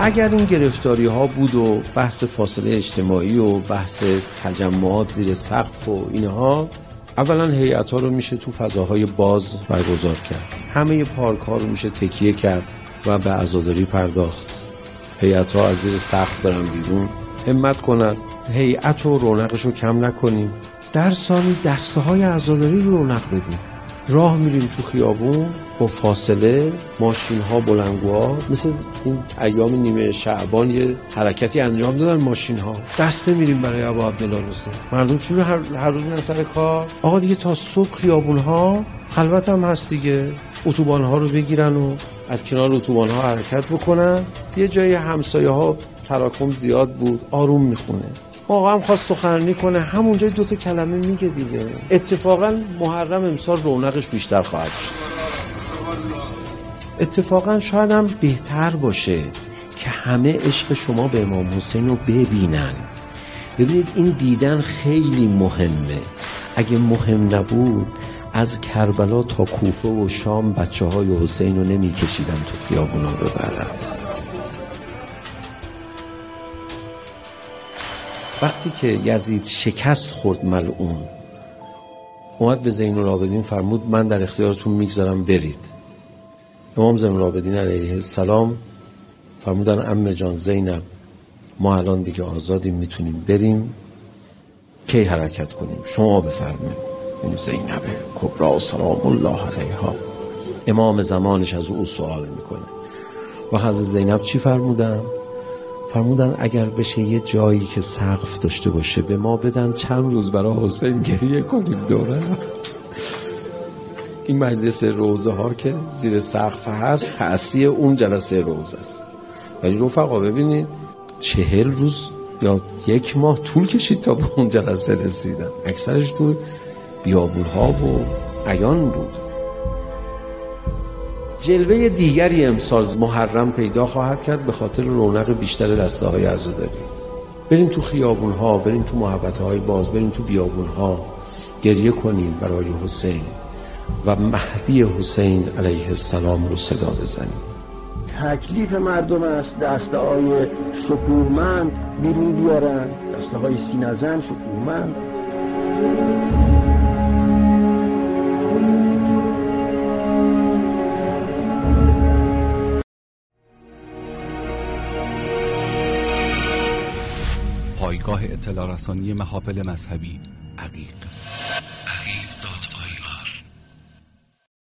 اگر این گرفتاری ها بود و بحث فاصله اجتماعی و بحث تجمعات زیر سقف و اینها، اولا هیئت ها رو میشه تو فضاهای باز برگزار کرد، همه پارک ها رو میشه تکیه کرد و به عزاداری پرداخت. هیئت ها از زیر سقف برن بیرون، همت کنند هیئت و رونقش رو کم نکنیم. در ثانی دسته های عزاداری رو رونق بدیم. راه میریم تو خیابون با فاصله، ماشین ها بلندگوها، مثل این ایام نیمه شعبان یه حرکتی انجام دادن ماشین ها، دسته میریم برای ابا عبدالله حسین. مردم چون هر روز میرن سر کار، آقا دیگه تا صبح خیابون ها خلوت هم هست دیگه، اتوبان ها رو بگیرن و از کنار اتوبان ها حرکت بکنن. یه جای همسایه ها تراکم زیاد بود، آروم میخونه، آقا هم خواست سخنرانی کنه، همونجای دوتا کلمه میگه دیگه. اتفاقا محرم امسال رونقش بیشتر خواهد شد. اتفاقا شاید هم بهتر باشه که همه عشق شما به امام حسین رو ببینن. ببینید این دیدن خیلی مهمه. اگه مهم نبود از کربلا تا کوفه و شام بچه های حسین رو نمی کشیدن تو خیابونا ببرن. وقتی که یزید شکست خورد ملعون، اومد به زین العابدین فرمود من در اختیارتون میگذارم برید. امام زین العابدین علیه السلام فرمودن عمه جان زینب ما الان دیگه آزادیم، میتونیم بریم، کی حرکت کنیم شما بفرمایید. این زینب کبرا سلام الله علیها، امام زمانش از او سوال میکنه. و حضرت زینب چی فرمودن؟ فرمودن اگر بشه یه جایی که سقف داشته باشه به ما بدن، چند روز برای حسین گریه کنیم دوره. این مجلس روزه ها که زیر سقف هست تأثیر اون جلسه روزه است. ولی رفقا ببینید 40 روز یا 1 ماه طول کشید تا به اون جلسه رسیدن. اکثرش تو بیابون ها و عیان بود. جلوه دیگری امسال محرم پیدا خواهد کرد به خاطر رونق بیشتر دسته های عزاداری. بریم تو خیابون ها، بریم تو محوطه های باز، بریم تو بیابون ها گریه کنیم برای حسین و مهدی حسین علیه السلام رو صدا بزنیم. تکلیف مردم است دسته های شکوهمند بیرون بیارن، دسته های سینه‌زن شکوهمند. پایگاه اطلاع رسانی محافل مذهبی عقیق.